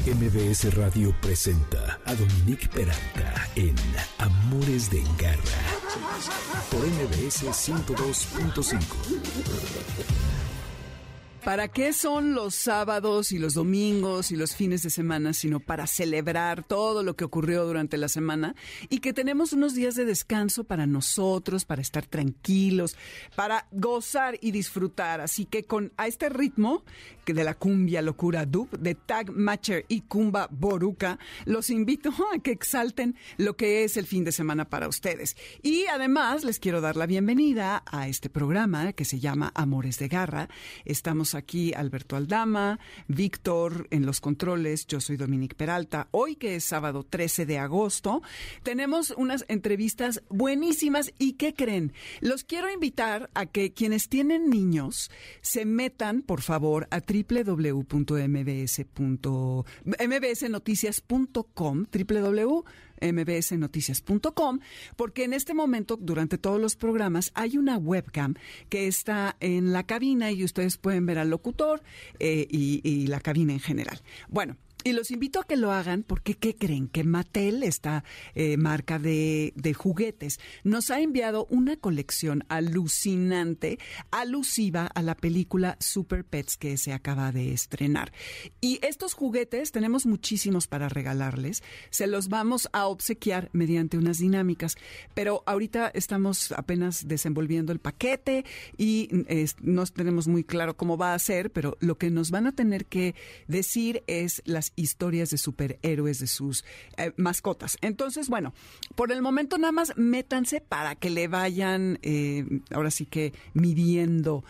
MBS Radio presenta a Dominique Peralta en Amores de Garra por MBS 102.5. ¿Para qué son los sábados y los domingos y los fines de semana sino para celebrar todo lo que ocurrió durante la semana y que tenemos unos días de descanso para nosotros, para estar tranquilos, para gozar y disfrutar? Así que a este ritmo que de la cumbia locura dub, de Tag Matcher y Kumba Boruca, los invito a que exalten lo que es el fin de semana para ustedes. Y además les quiero dar la bienvenida a este programa que se llama Amores de Garra. Estamos aquí Alberto Aldama, Víctor en los controles, yo soy Dominique Peralta. Hoy, que es sábado 13 de agosto, tenemos unas entrevistas buenísimas. ¿Y qué creen? Los quiero invitar a que quienes tienen niños se metan, por favor, a mbsnoticias.com, mbsnoticias.com, porque en este momento, durante todos los programas, hay una webcam que está en la cabina y ustedes pueden ver al locutor y la cabina en general. Bueno, y los invito a que lo hagan porque, ¿qué creen? Que Mattel, esta marca de juguetes, nos ha enviado una colección alucinante, alusiva a la película Super Pets que se acaba de estrenar. Y estos juguetes tenemos muchísimos para regalarles. Se los vamos a obsequiar mediante unas dinámicas. Pero ahorita estamos apenas desenvolviendo el paquete y no tenemos muy claro cómo va a ser, pero lo que nos van a tener que decir es las historias de superhéroes de sus mascotas. Entonces, bueno, por el momento nada más métanse para que le vayan, ahora sí que midiendo,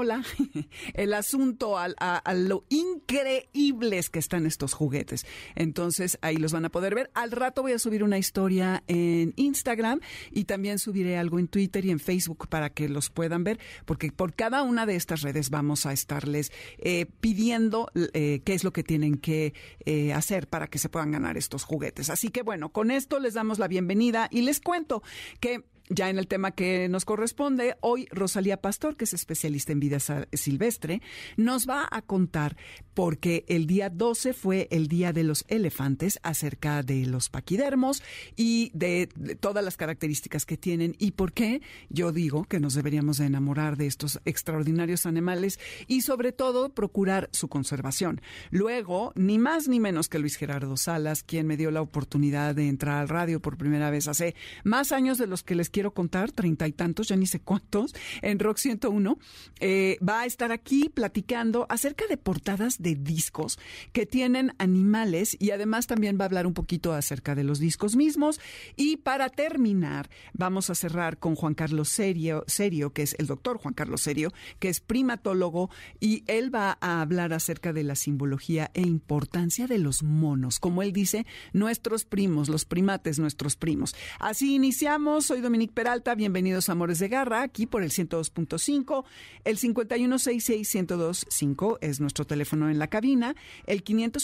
el asunto a lo increíbles que están estos juguetes. Entonces, ahí los van a poder ver. Al rato voy a subir una historia en Instagram y también subiré algo en Twitter y en Facebook para que los puedan ver, porque por cada una de estas redes vamos a estarles pidiendo qué es lo que tienen que hacer para que se puedan ganar estos juguetes. Así que bueno, con esto les damos la bienvenida y les cuento que ya en el tema que nos corresponde, hoy Rosalía Pastor, que es especialista en vida silvestre, nos va a contar, porque el día 12 fue el Día de los Elefantes, acerca de los paquidermos y de todas las características que tienen y por qué yo digo que nos deberíamos de enamorar de estos extraordinarios animales y sobre todo procurar su conservación. Luego, ni más ni menos que Luis Gerardo Salas, quien me dio la oportunidad de entrar al radio por primera vez hace más años de los que les quiero contar, 30 y tantos, ya ni sé cuántos, en Rock 101, va a estar aquí platicando acerca de portadas de discos que tienen animales y además también va a hablar un poquito acerca de los discos mismos. Y para terminar, vamos a cerrar con Juan Carlos Serio, que es el doctor Juan Carlos Serio, que es primatólogo, y él va a hablar acerca de la simbología e importancia de los monos, como él dice, nuestros primos, los primates, nuestros primos. Así iniciamos. Soy Dominique Peralta, bienvenidos a Amores de Garra, aquí por el 102.5, el 5166-1025 es nuestro teléfono en la cabina, el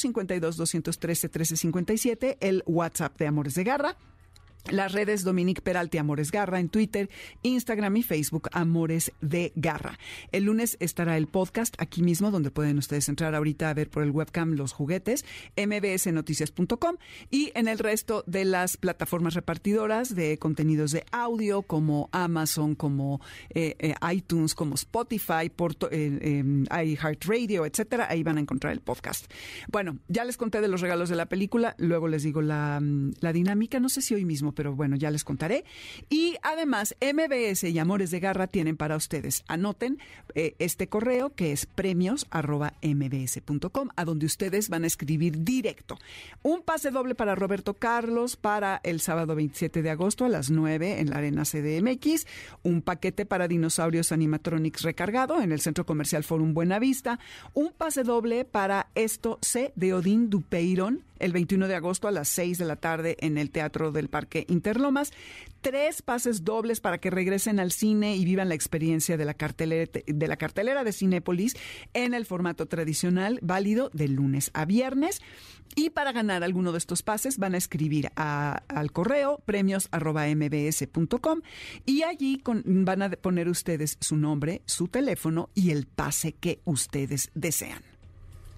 552-213-1357, el WhatsApp de Amores de Garra. Las redes Dominique Peralta Amores Garra en Twitter, Instagram y Facebook Amores de Garra. El lunes estará el podcast aquí mismo, donde pueden ustedes entrar ahorita a ver por el webcam los juguetes, mbsnoticias.com, y en el resto de las plataformas repartidoras de contenidos de audio como Amazon, como iTunes, como Spotify, iHeartRadio, etcétera. Ahí van a encontrar el podcast. Bueno, ya les conté de los regalos de la película, luego les digo la dinámica, no sé si hoy mismo, pero bueno, ya les contaré. Y además, MBS y Amores de Garra tienen para ustedes. Anoten este correo que es premios@mbs.com, a donde ustedes van a escribir directo. Un pase doble para Roberto Carlos para el sábado 27 de agosto a las 9 en la Arena CDMX. Un paquete para Dinosaurios Animatronics recargado en el Centro Comercial Forum Buenavista. Un pase doble para Esto C de Odín Dupeyron el 21 de agosto a las 6 de la tarde en el Teatro del Parque Interlomas. 3 pases dobles para que regresen al cine y vivan la experiencia de la cartelera de Cinépolis en el formato tradicional, válido de lunes a viernes. Y para ganar alguno de estos pases van a escribir al correo premios@mbs.com y allí van a poner ustedes su nombre, su teléfono y el pase que ustedes desean.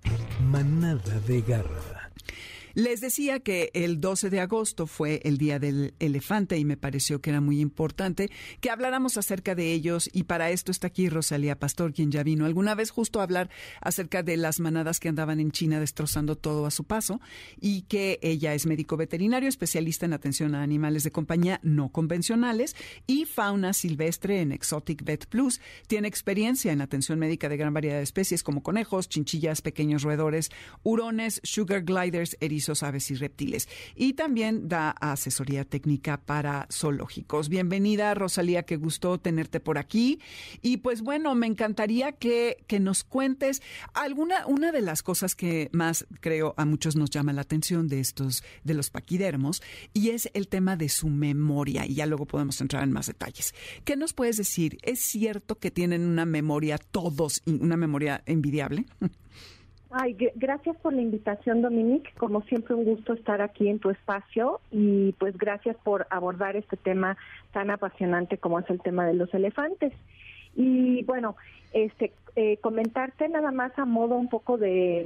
Manada de Garra. Les decía que el 12 de agosto fue el Día del Elefante y me pareció que era muy importante que habláramos acerca de ellos, y para esto está aquí Rosalía Pastor, quien ya vino alguna vez justo a hablar acerca de las manadas que andaban en China destrozando todo a su paso, y que ella es médico veterinario, especialista en atención a animales de compañía no convencionales y fauna silvestre en Exotic Vet Plus. Tiene experiencia en atención médica de gran variedad de especies como conejos, chinchillas, pequeños roedores, hurones, sugar gliders, erizos, aves y reptiles. Y también da asesoría técnica para zoológicos. Bienvenida, Rosalía, qué gusto tenerte por aquí. Y pues bueno, me encantaría que nos cuentes una de las cosas que más, creo, a muchos nos llama la atención de los paquidermos, y es el tema de su memoria, y ya luego podemos entrar en más detalles. ¿Qué nos puedes decir? ¿Es cierto que tienen una memoria todos, una memoria envidiable? Ay, gracias por la invitación, Dominique. Como siempre, un gusto estar aquí en tu espacio, y pues gracias por abordar este tema tan apasionante como es el tema de los elefantes. Y bueno, comentarte nada más a modo un poco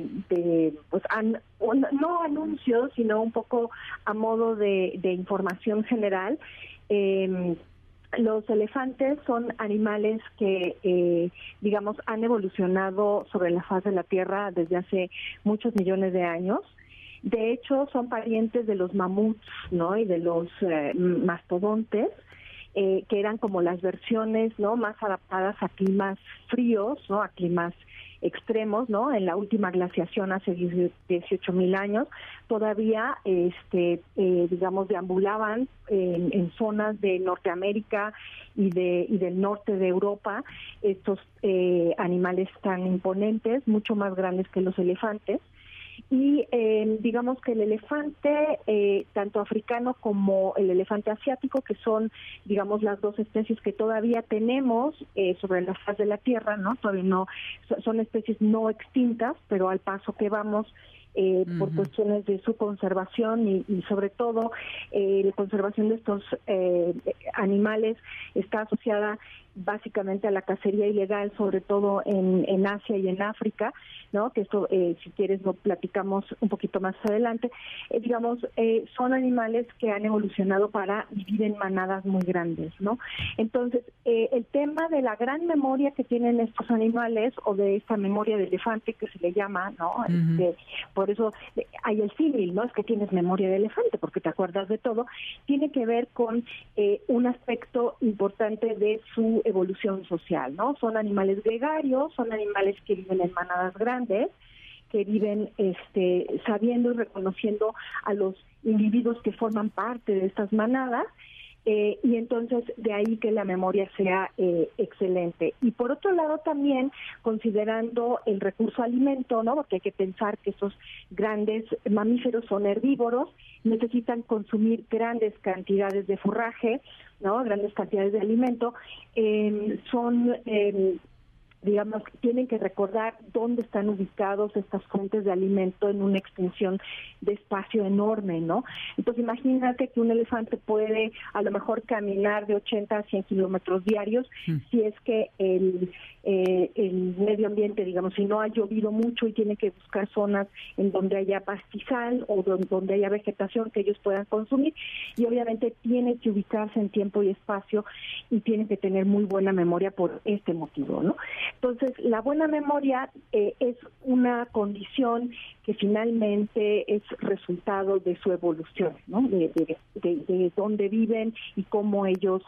no anuncios, sino un poco a modo de información general. Los elefantes son animales que, han evolucionado sobre la faz de la Tierra desde hace muchos millones de años. De hecho, son parientes de los mamuts, ¿no? Y de los mastodontes, que eran como las versiones, ¿no?, más adaptadas a climas fríos, ¿no?, a climas extremos, ¿no? En la última glaciación hace 18,000 años, todavía, deambulaban en zonas de Norteamérica y del norte de Europa, estos animales tan imponentes, mucho más grandes que los elefantes. Y digamos que el elefante, tanto africano como el elefante asiático, que son, digamos, las dos especies que todavía tenemos sobre la faz de la Tierra, ¿no? Todavía no, son especies no extintas, pero al paso que vamos, por cuestiones de su conservación y sobre todo la conservación de estos animales está asociada básicamente a la cacería ilegal, sobre todo en Asia y en África, ¿no? Que esto, si quieres, lo platicamos un poquito más adelante. Son animales que han evolucionado para vivir en manadas muy grandes, ¿no? Entonces, el tema de la gran memoria que tienen estos animales, o de esta memoria de elefante que se le llama, ¿no? Por eso hay el símil, ¿no? Es que tienes memoria de elefante porque te acuerdas de todo. Tiene que ver con un aspecto importante de su evolución social, ¿no? Son animales gregarios, son animales que viven en manadas grandes, que viven sabiendo y reconociendo a los individuos que forman parte de estas manadas, y entonces de ahí que la memoria sea excelente. Y por otro lado también considerando el recurso alimento, ¿no? Porque hay que pensar que esos grandes mamíferos son herbívoros, necesitan consumir grandes cantidades de forraje, ¿no? Grandes cantidades de alimento, tienen que recordar dónde están ubicados estas fuentes de alimento en una extensión de espacio enorme, ¿no? Entonces imagínate que un elefante puede a lo mejor caminar de 80 a 100 kilómetros diarios, si es que el medio ambiente, digamos, si no ha llovido mucho y tiene que buscar zonas en donde haya pastizal o donde haya vegetación que ellos puedan consumir, y obviamente tiene que ubicarse en tiempo y espacio y tiene que tener muy buena memoria por este motivo, ¿no? Entonces, la buena memoria es una condición que finalmente es resultado de su evolución, ¿no? De dónde viven y cómo ellos,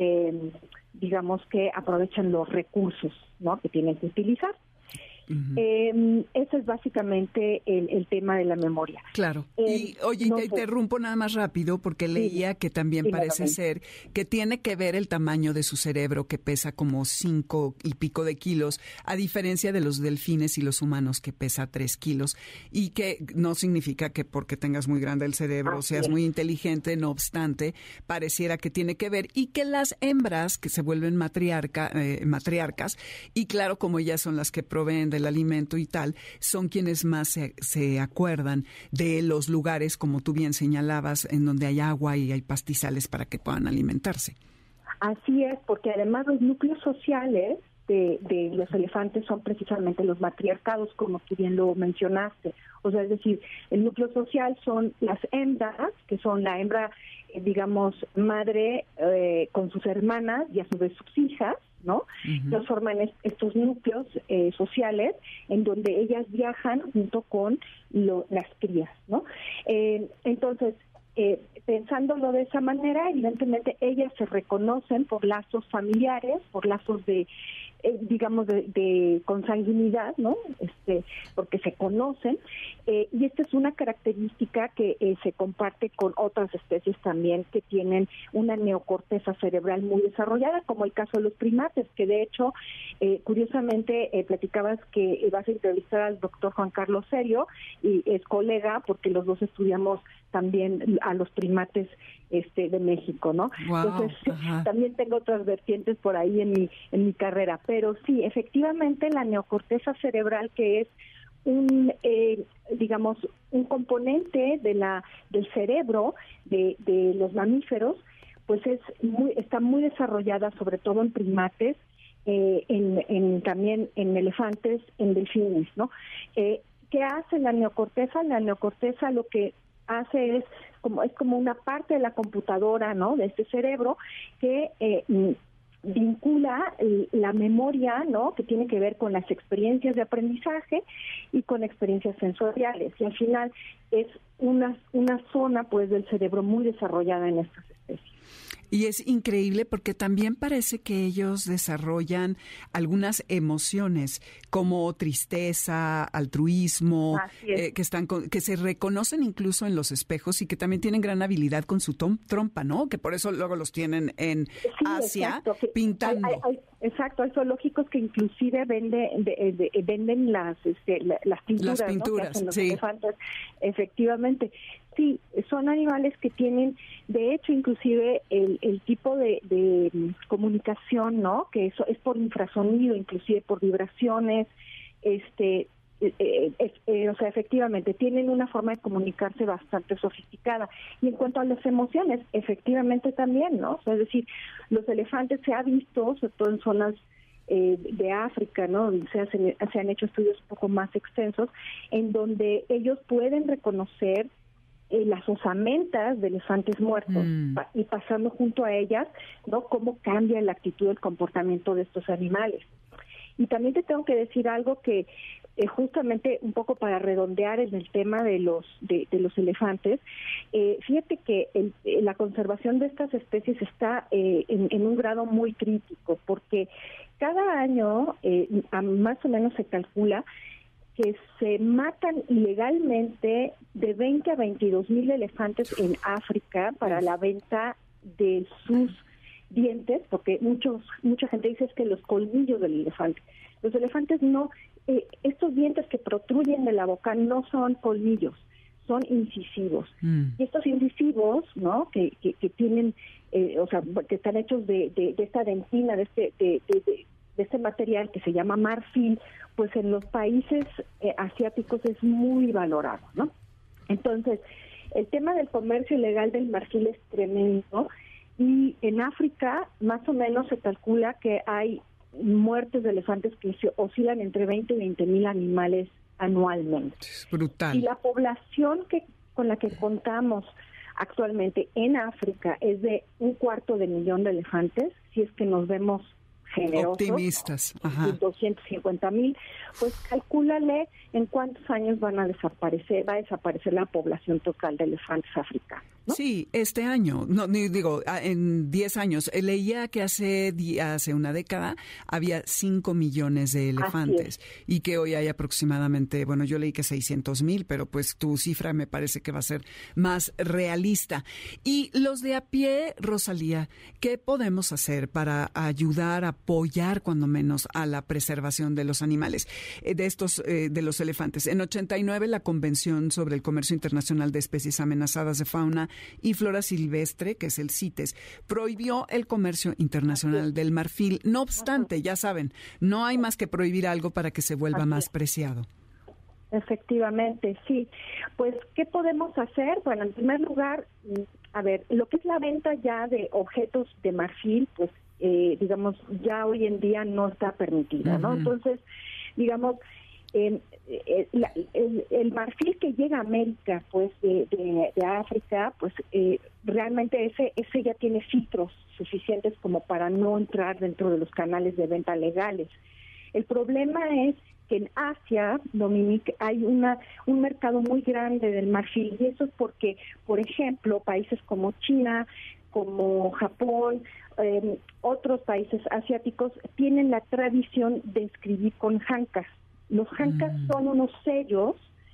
que aprovechan los recursos, ¿no?, que tienen que utilizar. Ese es básicamente el tema de la memoria. Claro. Y oye, te interrumpo nada más rápido porque leía que también parece ser que tiene que ver el tamaño de su cerebro, que pesa como 5 y pico de kilos, a diferencia de los delfines y los humanos, que pesa 3 kilos, y que no significa que porque tengas muy grande el cerebro seas muy inteligente. No obstante, pareciera que tiene que ver, y que las hembras que se vuelven matriarcas, y claro, como ellas son las que proveen del alimento y tal, son quienes más se acuerdan de los lugares, como tú bien señalabas, en donde hay agua y hay pastizales para que puedan alimentarse. Así es, porque además los núcleos sociales de los elefantes son precisamente los matriarcados, como tú bien lo mencionaste. O sea, es decir, el núcleo social son las hembras, que son la hembra, digamos, madre con sus hermanas y a su vez sus hijas, ¿no? Ellos forman estos núcleos sociales en donde ellas viajan junto con las crías, ¿no? Entonces, pensándolo de esa manera, evidentemente ellas se reconocen por lazos familiares, por lazos de digamos de consanguinidad, ¿no? Porque se conocen, y esta es una característica que se comparte con otras especies también que tienen una neocorteza cerebral muy desarrollada, como el caso de los primates, que de hecho, curiosamente, platicabas que vas a entrevistar al doctor Juan Carlos Serio, y es colega porque los dos estudiamos también a los primates de México, ¿no? Wow, entonces también tengo otras vertientes por ahí en mi carrera, pero sí, efectivamente la neocorteza cerebral, que es un componente del cerebro de los mamíferos, pues está muy desarrollada, sobre todo en primates, también en elefantes, en delfines, ¿no? ¿Qué hace la neocorteza? La neocorteza lo que hace es como una parte de la computadora, ¿no? De este cerebro que vincula la memoria, ¿no? Que tiene que ver con las experiencias de aprendizaje y con experiencias sensoriales. Y al final es una zona, pues, del cerebro muy desarrollada en estas especies. Y es increíble porque también parece que ellos desarrollan algunas emociones como tristeza, altruismo, que se reconocen incluso en los espejos y que también tienen gran habilidad con su trompa, ¿no? Que por eso luego los tienen en Asia pintando. Exacto, hay zoológicos que inclusive venden las pinturas, ¿no? Que hacen los elefantes. Efectivamente. Sí, son animales que tienen, de hecho, inclusive el tipo de comunicación, ¿no? Que eso es por infrasonido, inclusive por vibraciones, o sea, efectivamente, tienen una forma de comunicarse bastante sofisticada. Y en cuanto a las emociones, efectivamente también, ¿no? O sea, es decir, los elefantes se ha visto, sobre todo en zonas de África, ¿no? Se han hecho estudios un poco más extensos, en donde ellos pueden reconocer las osamentas de elefantes muertos y pasando junto a ellas, ¿no? Cómo cambia la actitud, el comportamiento de estos animales. Y también te tengo que decir algo que justamente un poco para redondear en el tema de los elefantes, fíjate que la conservación de estas especies está en un grado muy crítico, porque cada año más o menos se calcula que se matan ilegalmente de 20 a 22 mil elefantes en África para la venta de sus dientes, porque mucha gente dice es que los colmillos del elefante. Los elefantes no, estos dientes que protruyen de la boca no son colmillos, son incisivos. Y estos incisivos, ¿no? Que tienen, o sea, que están hechos de esta dentina, de este material que se llama marfil, pues en los países asiáticos es muy valorado, ¿no? Entonces, el tema del comercio ilegal del marfil es tremendo, y en África más o menos se calcula que hay muertes de elefantes que oscilan entre 20 y 20 mil animales anualmente. Es brutal. Y la población con la que contamos actualmente en África es de 250,000 de elefantes, si es que nos vemos generosos, optimistas, 250,000, pues calcúlale en cuántos años va a desaparecer la población total de elefantes africanos, ¿no? Sí, este año, en 10 años. Leía que hace una década había 5 millones de elefantes y que hoy hay aproximadamente, bueno, yo leí que 600,000, pero pues tu cifra me parece que va a ser más realista. Y los de a pie, Rosalía, ¿qué podemos hacer para ayudar, apoyar cuando menos a la preservación de los animales, de los elefantes? En 89, la Convención sobre el Comercio Internacional de Especies Amenazadas de Fauna y Flora Silvestre, que es el CITES, prohibió el comercio internacional del marfil. No obstante, ya saben, no hay más que prohibir algo para que se vuelva más preciado. Efectivamente, sí. Pues, ¿qué podemos hacer? Bueno, en primer lugar, a ver, lo que es la venta ya de objetos de marfil, pues digamos, ya hoy en día no está permitida, ¿no? Entonces, digamos, el marfil que llega a América, pues, de África, pues, realmente ese ya tiene filtros suficientes como para no entrar dentro de los canales de venta legales. El problema es que en Asia, Dominique, hay un mercado muy grande del marfil, y eso es porque, por ejemplo, países como China, como Japón, otros países asiáticos tienen la tradición de escribir con hancas. Los hancas son unos sellos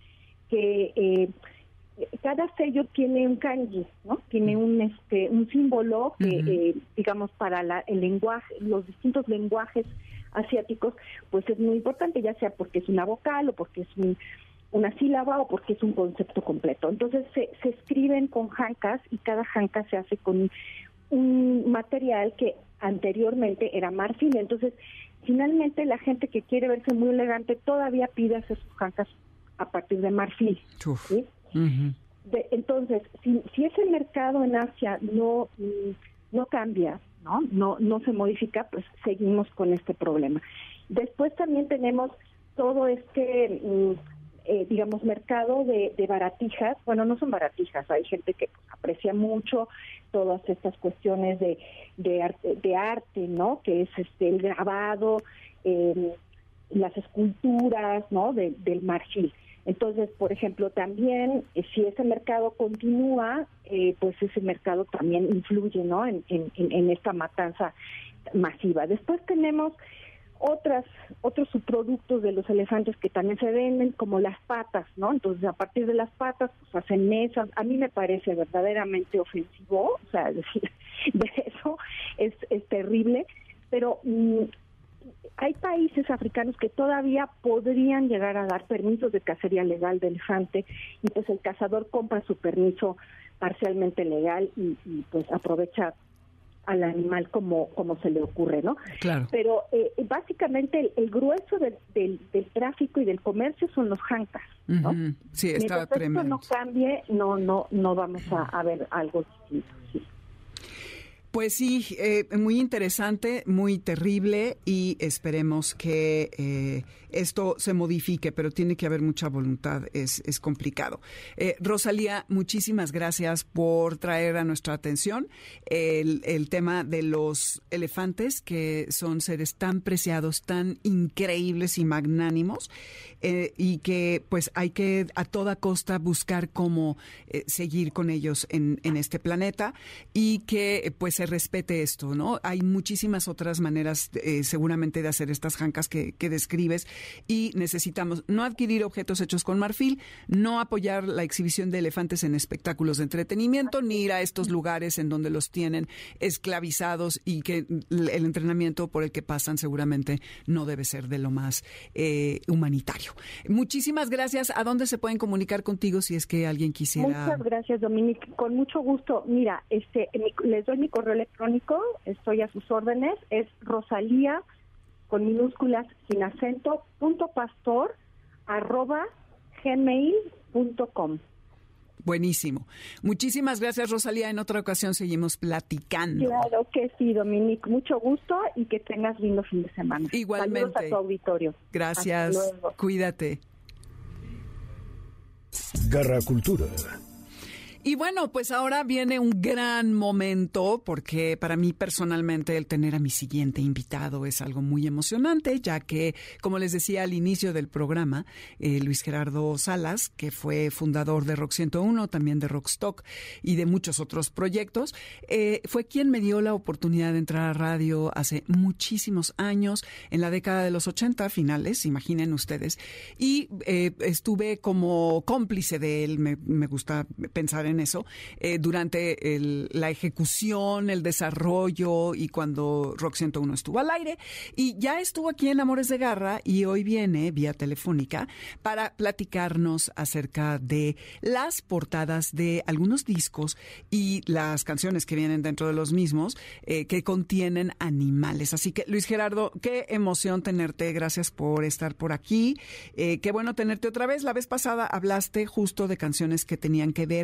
que cada sello tiene un kanji, ¿no? Tiene un símbolo que, digamos, para el lenguaje, los distintos lenguajes asiáticos, pues es muy importante, ya sea porque es una vocal o porque es una sílaba o porque es un concepto completo. Entonces se escriben con hancas, y cada hanka se hace con un material que anteriormente era marfil. Entonces, finalmente, la gente que quiere verse muy elegante todavía pide hacer sus hancas a partir de marfil, ¿sí? Entonces, si ese mercado en Asia no cambia, no se modifica, pues seguimos con este problema. Después también tenemos todo este, digamos, mercado de baratijas. Bueno, no son baratijas, hay gente que aprecia mucho todas estas cuestiones de arte, ¿no? Que es el grabado, las esculturas, ¿no? Del marfil. Entonces, por ejemplo, también si ese mercado continúa, pues ese mercado también influye, ¿no? En esta matanza masiva. Después tenemos otros subproductos de los elefantes que también se venden, como las patas, ¿no? Entonces, a partir de las patas, pues hacen mesas. A mí me parece verdaderamente ofensivo, o sea, decir de eso es terrible, pero hay países africanos que todavía podrían llegar a dar permisos de cacería legal de elefante, y pues el cazador compra su permiso parcialmente legal y pues aprovecha al animal como se le ocurre, ¿no? Claro. Pero básicamente el grueso del tráfico y del comercio son los hancas, ¿no? Sí, está mientras tremendo. esto no cambie, no vamos a ver algo distinto, sí. Pues sí, muy interesante, muy terrible, y esperemos que esto se modifique, pero tiene que haber mucha voluntad, es complicado. Rosalía, muchísimas gracias por traer a nuestra atención el tema de los elefantes, que son seres tan preciados, tan increíbles y magnánimos, y que pues hay que a toda costa buscar cómo seguir con ellos en este planeta, y que pues se respete esto, ¿no? Hay muchísimas otras maneras seguramente de hacer estas hancas que describes, y necesitamos no adquirir objetos hechos con marfil, no apoyar la exhibición de elefantes en espectáculos de entretenimiento, ni ir a estos lugares en donde los tienen esclavizados y que el entrenamiento por el que pasan seguramente no debe ser de lo más humanitario. Muchísimas gracias. ¿A dónde se pueden comunicar contigo si es que alguien quisiera? Muchas gracias, Dominique. Con mucho gusto. Mira, les doy mi correo electrónico, estoy a sus órdenes, es Rosalía, con minúsculas, sin acento, .pastor@gmail.com. Buenísimo. Muchísimas gracias, Rosalía. En otra ocasión seguimos platicando. Claro que sí, Dominique. Mucho gusto y que tengas lindo fin de semana. Igualmente. Saludos a tu auditorio. Gracias. Hasta luego. Cuídate. Garra Cultura. Y bueno, pues ahora viene un gran momento, porque para mí personalmente el tener a mi siguiente invitado es algo muy emocionante, ya que, como les decía al inicio del programa, Luis Gerardo Salas, que fue fundador de Rock 101, también de Rockstock y de muchos otros proyectos, fue quien me dio la oportunidad de entrar a radio hace muchísimos años, en la década de los 80 finales, imaginen ustedes, y estuve como cómplice de él, me gusta pensar en eso, durante la ejecución, el desarrollo, y cuando Rock 101 estuvo al aire, y ya estuvo aquí en Amores de Garra, y hoy viene vía telefónica para platicarnos acerca de las portadas de algunos discos y las canciones que vienen dentro de los mismos, que contienen animales. Así que, Luis Gerardo, qué emoción tenerte, gracias por estar por aquí, qué bueno tenerte otra vez. La vez pasada hablaste justo de canciones que tenían que ver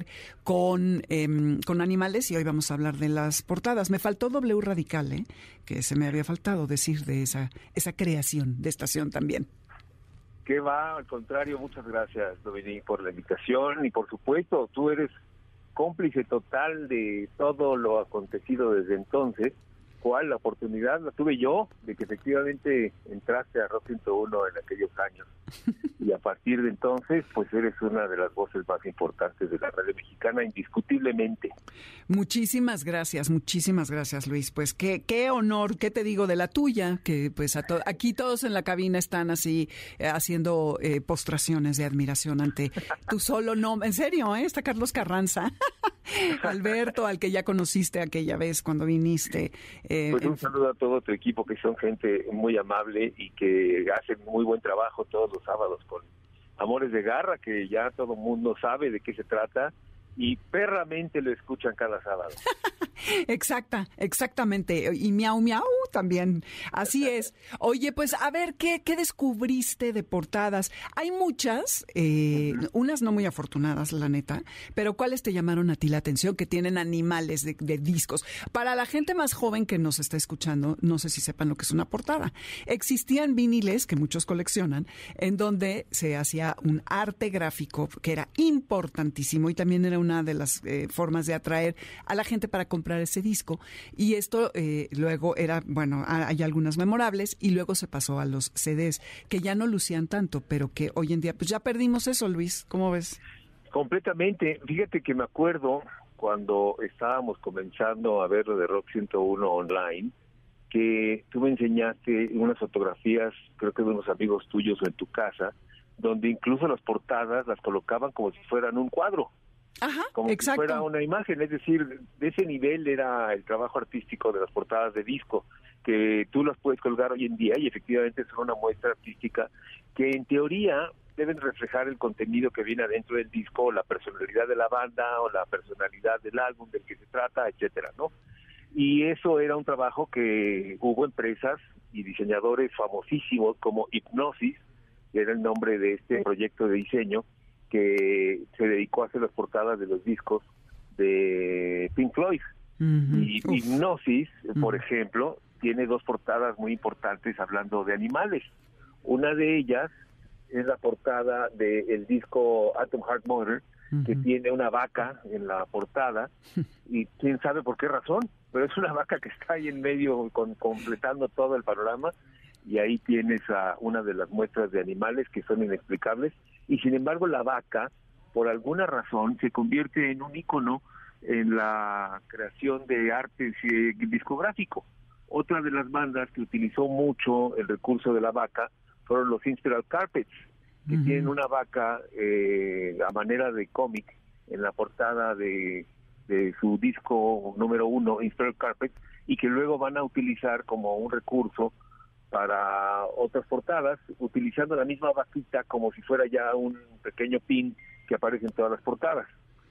con animales, y hoy vamos a hablar de las portadas. Me faltó W Radical, que se me había faltado decir de esa creación de estación también. ¿Qué va? Al contrario, muchas gracias, Dominique, por la invitación, y por supuesto, tú eres cómplice total de todo lo acontecido desde entonces. ¿Cuál? La oportunidad la tuve yo de que efectivamente entraste a Rock 101 en aquellos años, y a partir de entonces pues eres una de las voces más importantes de la radio mexicana, indiscutiblemente. Muchísimas gracias, Luis. Pues qué honor, qué te digo de la tuya, que pues aquí todos en la cabina están así haciendo postraciones de admiración ante tu solo nombre. En serio, está Carlos Carranza, Alberto, al que ya conociste aquella vez cuando viniste. Pues un saludo a todo tu equipo, que son gente muy amable y que hacen muy buen trabajo todos los sábados con Amores de Garra, que ya todo mundo sabe de qué se trata y perramente lo escuchan cada sábado. Exactamente. Y miau, miau también. Así es. Oye, pues a ver, ¿qué descubriste de portadas? Hay muchas, unas no muy afortunadas, la neta, pero ¿cuáles te llamaron a ti la atención que tienen animales de discos? Para la gente más joven que nos está escuchando, no sé si sepan lo que es una portada. Existían viniles, que muchos coleccionan, en donde se hacía un arte gráfico que era importantísimo y también era una de las formas de atraer a la gente para comprar ese disco. Y esto luego era, bueno, hay algunas memorables, y luego se pasó a los CDs, que ya no lucían tanto, pero que hoy en día pues ya perdimos eso, Luis. ¿Cómo ves? Completamente. Fíjate que me acuerdo cuando estábamos comenzando a ver lo de Rock 101 online, que tú me enseñaste unas fotografías, creo que de unos amigos tuyos en tu casa, donde incluso las portadas las colocaban como si fueran un cuadro. Ajá, como exacto. Si fuera una imagen, es decir, de ese nivel era el trabajo artístico de las portadas de disco, que tú las puedes colgar hoy en día y efectivamente son una muestra artística que en teoría deben reflejar el contenido que viene adentro del disco, o la personalidad de la banda, o la personalidad del álbum del que se trata, etcétera, ¿no? Y eso era un trabajo que hubo empresas y diseñadores famosísimos como Hipnosis, que era el nombre de este proyecto de diseño, que se dedicó a hacer las portadas de los discos de Pink Floyd. Y Hipnosis, por ejemplo, tiene dos portadas muy importantes hablando de animales. Una de ellas es la portada del disco Atom Heart Mother, que tiene una vaca en la portada, y quién sabe por qué razón, pero es una vaca que está ahí en medio completando todo el panorama, y ahí tienes a una de las muestras de animales que son inexplicables, y sin embargo la vaca, por alguna razón, se convierte en un ícono en la creación de arte discográfico. Otra de las bandas que utilizó mucho el recurso de la vaca fueron los Inspiral Carpets, que tienen una vaca a manera de cómic en la portada de su disco número 1, Inspiral Carpets, y que luego van a utilizar como un recurso para otras portadas, utilizando la misma vaquita como si fuera ya un pequeño pin que aparece en todas las portadas.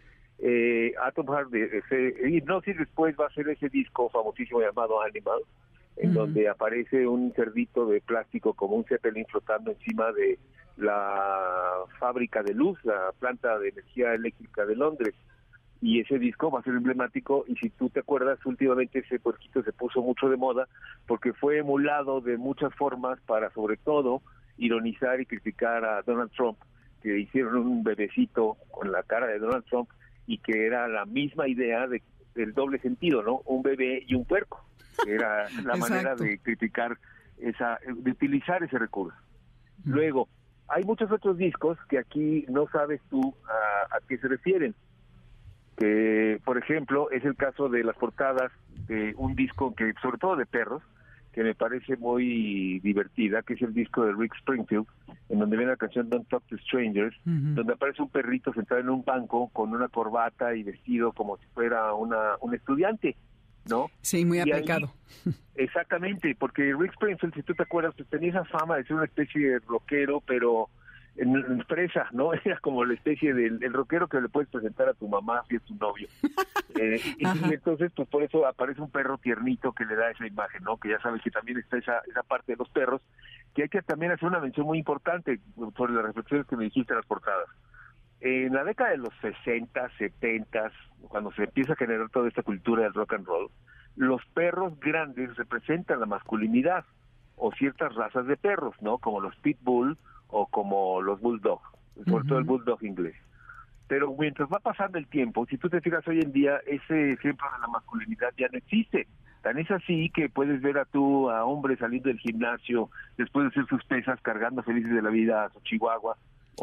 Atom Heart Hipnosis después va a hacer ese disco famosísimo llamado Animal, en donde aparece un cerdito de plástico como un Zeppelin flotando encima de la fábrica de luz, la planta de energía eléctrica de Londres. Y ese disco va a ser emblemático, y si tú te acuerdas, últimamente ese puerquito se puso mucho de moda porque fue emulado de muchas formas para, sobre todo, ironizar y criticar a Donald Trump, que hicieron un bebecito con la cara de Donald Trump y que era la misma idea del doble sentido, ¿no? Un bebé y un puerco. Era la manera de criticar de utilizar ese recurso. Luego, hay muchos otros discos que aquí no sabes tú a qué se refieren. Que, por ejemplo, es el caso de las portadas de un disco que, sobre todo de perros, que me parece muy divertida, que es el disco de Rick Springfield, en donde viene la canción Don't Talk to Strangers, donde aparece un perrito sentado en un banco con una corbata y vestido como si fuera un estudiante, ¿no? Sí, muy aplicado. Exactamente, porque Rick Springfield, si tú te acuerdas, pues tenía esa fama de ser una especie de rockero, pero en fresa, ¿no? Era como la especie del rockero que le puedes presentar a tu mamá si es tu novio. Y entonces, pues por eso aparece un perro tiernito que le da esa imagen, ¿no? Que ya sabes que también está esa parte de los perros, que hay que también hacer una mención muy importante sobre las reflexiones que me dijiste en las portadas. en la década de los 60, 70, cuando se empieza a generar toda esta cultura del rock and roll, los perros grandes representan la masculinidad, o ciertas razas de perros, ¿no? Como los pitbull o como los bulldog, sobre todo el bulldog inglés. Pero mientras va pasando el tiempo, si tú te fijas hoy en día, ese ejemplo de la masculinidad ya no existe. Tan es así que puedes ver a hombres saliendo del gimnasio después de hacer sus pesas, cargando felices de la vida a su chihuahua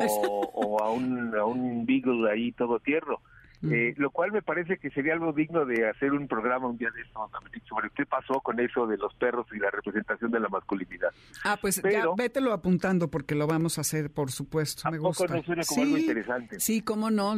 o a un beagle ahí todo tierno. Lo cual me parece que sería algo digno de hacer un programa un día de esto sobre qué pasó con eso de los perros y la representación de la masculinidad. Pues pero, ya vételo apuntando porque lo vamos a hacer, por supuesto. Me gusta. ¿No suena como algo interesante? Sí, cómo no,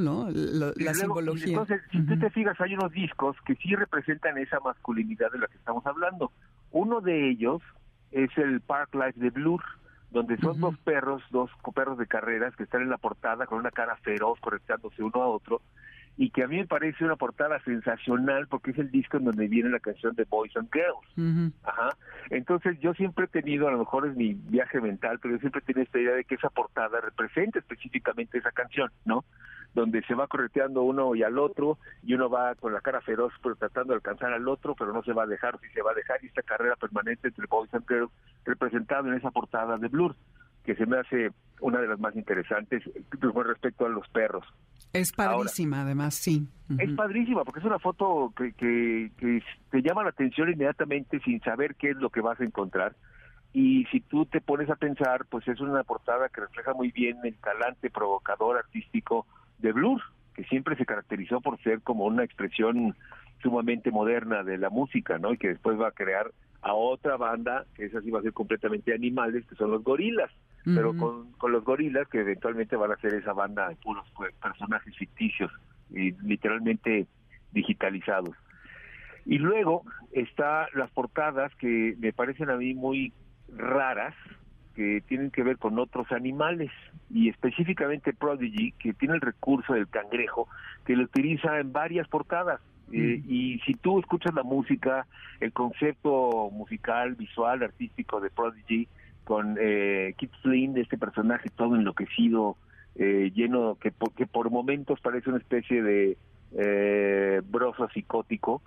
la simbología. Entonces, si tú te fijas, hay unos discos que sí representan esa masculinidad de la que estamos hablando. Uno de ellos es el Park Life de Blur, donde son dos perros de carreras que están en la portada con una cara feroz correctándose uno a otro, y que a mí me parece una portada sensacional porque es el disco en donde viene la canción de Boys and Girls. Ajá. Entonces yo siempre he tenido, a lo mejor es mi viaje mental, pero yo siempre he tenido esta idea de que esa portada representa específicamente esa canción, ¿no? Donde se va correteando uno y al otro, y uno va con la cara feroz pero tratando de alcanzar al otro, pero no se va a dejar, sí se va a dejar, y esta carrera permanente entre Boys and Girls representada en esa portada de Blur, que se me hace una de las más interesantes con respecto a los perros. Es padrísima. Ahora, además, sí. Es padrísima porque es una foto que te llama la atención inmediatamente sin saber qué es lo que vas a encontrar. Y si tú te pones a pensar, pues es una portada que refleja muy bien el talante provocador artístico de Blur, que siempre se caracterizó por ser como una expresión sumamente moderna de la música, ¿no? Y que después va a crear a otra banda, que esa sí va a ser completamente Animales, que son los Gorilas, pero con los Gorilas que eventualmente van a ser esa banda de puros personajes ficticios y literalmente digitalizados. Y luego está las portadas que me parecen a mí muy raras, que tienen que ver con otros animales, y específicamente Prodigy, que tiene el recurso del cangrejo, que lo utiliza en varias portadas. Y si tú escuchas la música, el concepto musical, visual, artístico de Prodigy, con Keith Flynn, este personaje todo enloquecido, lleno, que por momentos parece una especie de broso psicótico,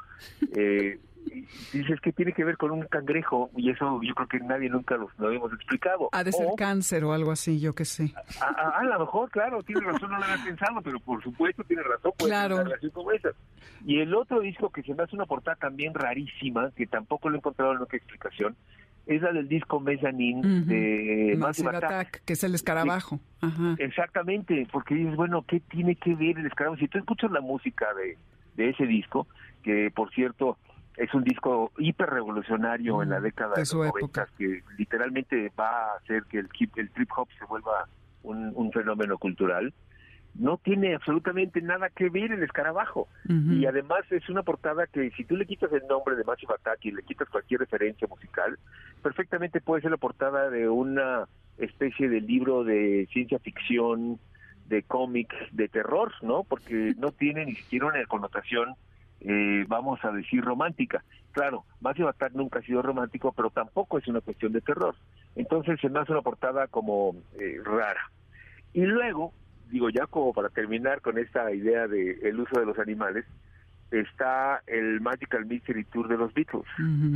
dices que tiene que ver con un cangrejo, y eso yo creo que nadie nunca lo habíamos explicado. Ha de ser cáncer o algo así, yo qué sé. A lo mejor, claro, tiene razón, no lo había pensado, pero por supuesto tiene razón, puede tener una relación como esa. Y el otro disco que se me hace una portada también rarísima, que tampoco lo he encontrado en otra explicación, es la del disco Mezzanine de Massive Attack, que es el escarabajo. Sí, exactamente, porque dices, bueno, ¿qué tiene que ver el escarabajo? Si tú escuchas la música de ese disco, que por cierto es un disco hiper revolucionario en la década de los 90, que literalmente va a hacer que el trip hop se vuelva un fenómeno cultural, no tiene absolutamente nada que ver el escarabajo. Y además es una portada que si tú le quitas el nombre de Massive Attack y le quitas cualquier referencia musical, perfectamente puede ser la portada de una especie de libro de ciencia ficción, de cómic, de terror, ¿no? Porque no tiene ni siquiera una connotación vamos a decir romántica. Claro, Massive Attack nunca ha sido romántico, pero tampoco es una cuestión de terror. Entonces se me hace una portada como rara. Y luego, digo, ya como para terminar con esta idea de el uso de los animales, está el Magical Mystery Tour de los Beatles,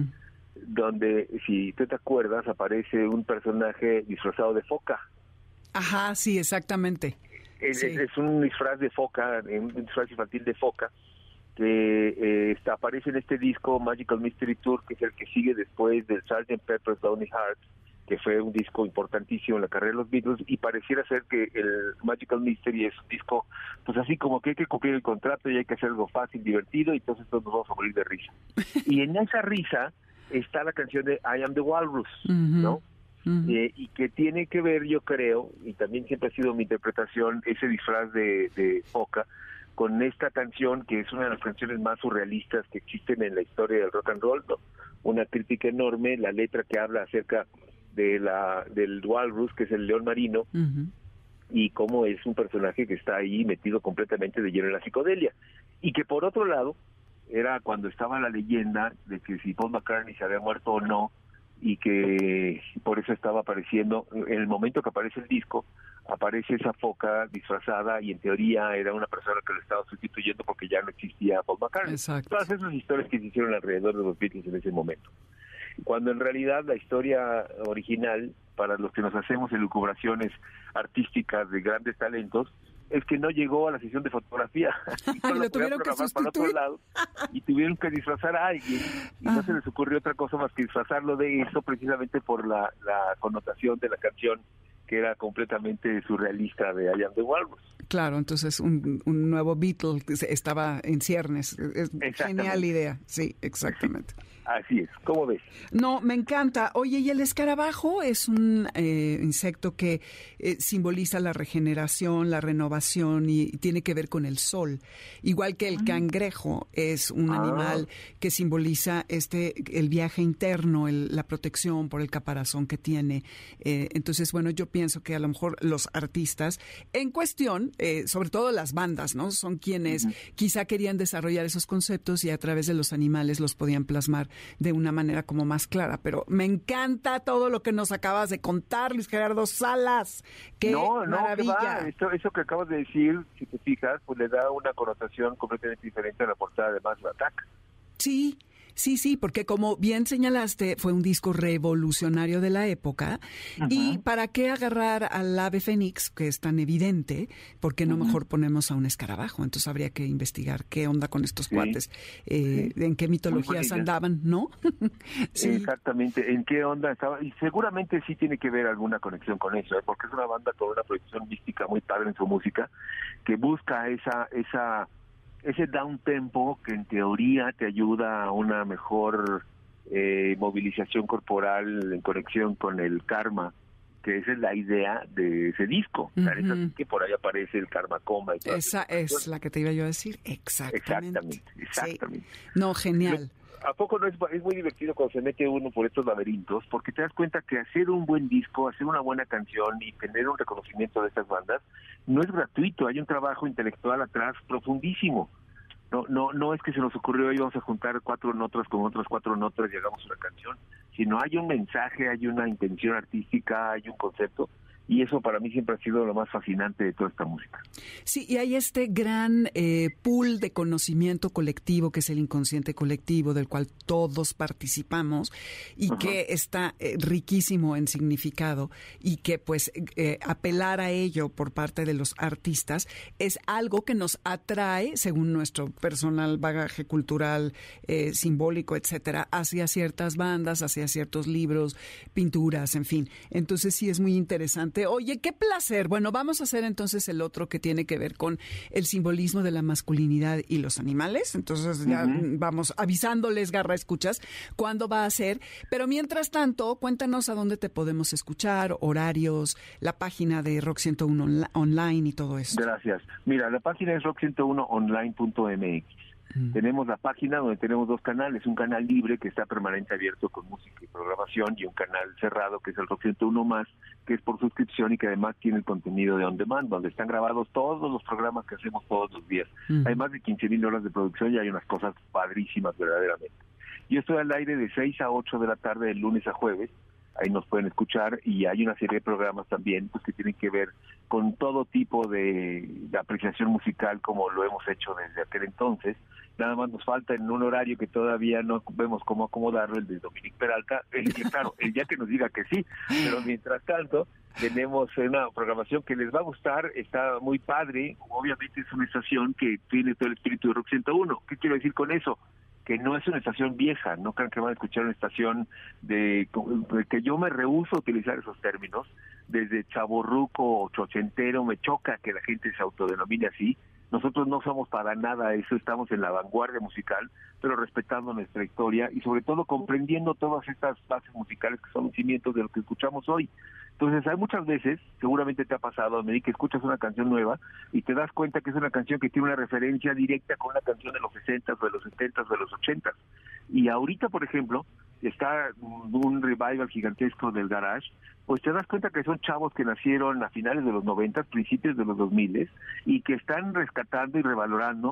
donde, si tú te acuerdas, aparece un personaje disfrazado de foca. Ajá, sí, exactamente. Es un disfraz de foca, un disfraz infantil de foca, que aparece en este disco Magical Mystery Tour, que es el que sigue después del Sgt. Pepper's Lonely Hearts, que fue un disco importantísimo en la carrera de los Beatles, y pareciera ser que el Magical Mystery es un disco, pues así como que hay que cumplir el contrato y hay que hacer algo fácil, divertido, y entonces todos nos vamos a morir de risa. Y en esa risa está la canción de I Am the Walrus, ¿no? Y que tiene que ver, yo creo, y también siempre ha sido mi interpretación, ese disfraz de foca, con esta canción que es una de las canciones más surrealistas que existen en la historia del rock and roll, ¿no? Una crítica enorme, la letra que habla acerca de del walrus, que es el león marino, y cómo es un personaje que está ahí metido completamente de lleno en la psicodelia. Y que por otro lado, era cuando estaba la leyenda de que si Paul McCartney se había muerto o no, y que por eso estaba apareciendo, en el momento que aparece el disco, aparece esa foca disfrazada y en teoría era una persona que lo estaba sustituyendo porque ya no existía Paul McCartney. Exacto. Todas esas historias que se hicieron alrededor de los Beatles en ese momento. Cuando en realidad la historia original, para los que nos hacemos elucubraciones artísticas de grandes talentos, es que no llegó a la sesión de fotografía. Y lo tuvieron que sustituir. Y tuvieron que disfrazar a alguien. Y no se les ocurrió otra cosa más que disfrazarlo de eso, precisamente por la connotación de la canción, que era completamente surrealista de I Am the Walrus. Claro, entonces un nuevo Beatle estaba en ciernes. Es genial idea, sí, exactamente. Así es, ¿cómo ves? No, me encanta. Oye, y el escarabajo es un insecto que simboliza la regeneración, la renovación y tiene que ver con el sol. Igual que el cangrejo es un animal que simboliza el viaje interno, la protección por el caparazón que tiene. Entonces, bueno, yo pienso que a lo mejor los artistas en cuestión, sobre todo las bandas, ¿no? Son quienes quizá querían desarrollar esos conceptos y a través de los animales los podían plasmar de una manera como más clara, pero me encanta todo lo que nos acabas de contar, Luis Gerardo Salas. ¡Qué maravilla! Eso que acabas de decir, si te fijas, pues le da una connotación completamente diferente a la portada de Massive Attack. Sí, porque como bien señalaste, fue un disco revolucionario de la época. Y ¿para qué agarrar al ave fénix, que es tan evidente? ¿Por qué no mejor ponemos a un escarabajo? Entonces habría que investigar qué onda con estos cuates, en qué mitologías andaban, ¿no? Sí. Exactamente, en qué onda estaba. Y seguramente sí tiene que ver alguna conexión con eso, porque es una banda con una proyección mística muy padre en su música, que busca ese down tempo que en teoría te ayuda a una mejor movilización corporal en conexión con el karma, que esa es la idea de ese disco. Es así que por ahí aparece el Karma Coma. Y esa es la que te iba yo a decir. Exactamente. Sí. No, genial. ¿A poco no es muy divertido cuando se mete uno por estos laberintos? Porque te das cuenta que hacer un buen disco, hacer una buena canción y tener un reconocimiento de estas bandas no es gratuito. Hay un trabajo intelectual atrás profundísimo. No es que se nos ocurrió y vamos a juntar 4 notas con otras 4 notas y hagamos una canción, sino hay un mensaje, hay una intención artística, hay un concepto. Y eso para mí siempre ha sido lo más fascinante de toda esta música. Sí, y hay este gran pool de conocimiento colectivo que es el inconsciente colectivo, del cual todos participamos y que está riquísimo en significado y que pues apelar a ello por parte de los artistas es algo que nos atrae, según nuestro personal bagaje cultural, simbólico, etcétera, hacia ciertas bandas, hacia ciertos libros, pinturas, en fin. Entonces sí es muy interesante. Oye, qué placer. Bueno, vamos a hacer entonces el otro que tiene que ver con el simbolismo de la masculinidad y los animales. Entonces ya vamos avisándoles, Garra Escuchas, cuándo va a ser. Pero mientras tanto, cuéntanos a dónde te podemos escuchar, horarios, la página de Rock 101 Online y todo eso. Gracias. Mira, la página es rock101online.mx. Tenemos la página donde tenemos 2 canales, un canal libre que está permanente abierto con música y programación y un canal cerrado que es el Rock 101 Más, que es por suscripción y que además tiene el contenido de on demand, donde están grabados todos los programas que hacemos todos los días. Hay más de 15,000 horas de producción y hay unas cosas padrísimas verdaderamente. Yo estoy al aire de 6 a 8 de la tarde de lunes a jueves, ahí nos pueden escuchar y hay una serie de programas también pues que tienen que ver con todo tipo de apreciación musical como lo hemos hecho desde aquel entonces. Nada más nos falta en un horario que todavía no vemos cómo acomodarlo, el de Dominic Peralta, claro, el día que nos diga que sí, pero mientras tanto tenemos una programación que les va a gustar, está muy padre, obviamente es una estación que tiene todo el espíritu de Rock 101. ¿Qué quiero decir con eso? Que no es una estación vieja, no crean que van a escuchar una estación de que yo me rehúso a utilizar esos términos, desde chavorruco o chochentero, me choca que la gente se autodenomine así. Nosotros no somos para nada eso, estamos en la vanguardia musical, pero respetando nuestra historia y sobre todo comprendiendo todas estas bases musicales que son los cimientos de lo que escuchamos hoy. Entonces hay muchas veces, seguramente te ha pasado, Mary, que escuchas una canción nueva y te das cuenta que es una canción que tiene una referencia directa con una canción de los 60s, de los 70s, de los 80s. Y ahorita, por ejemplo, está un revival gigantesco del garage, pues te das cuenta que son chavos que nacieron a finales de los 90, principios de los 2000 y que están rescatando y revalorando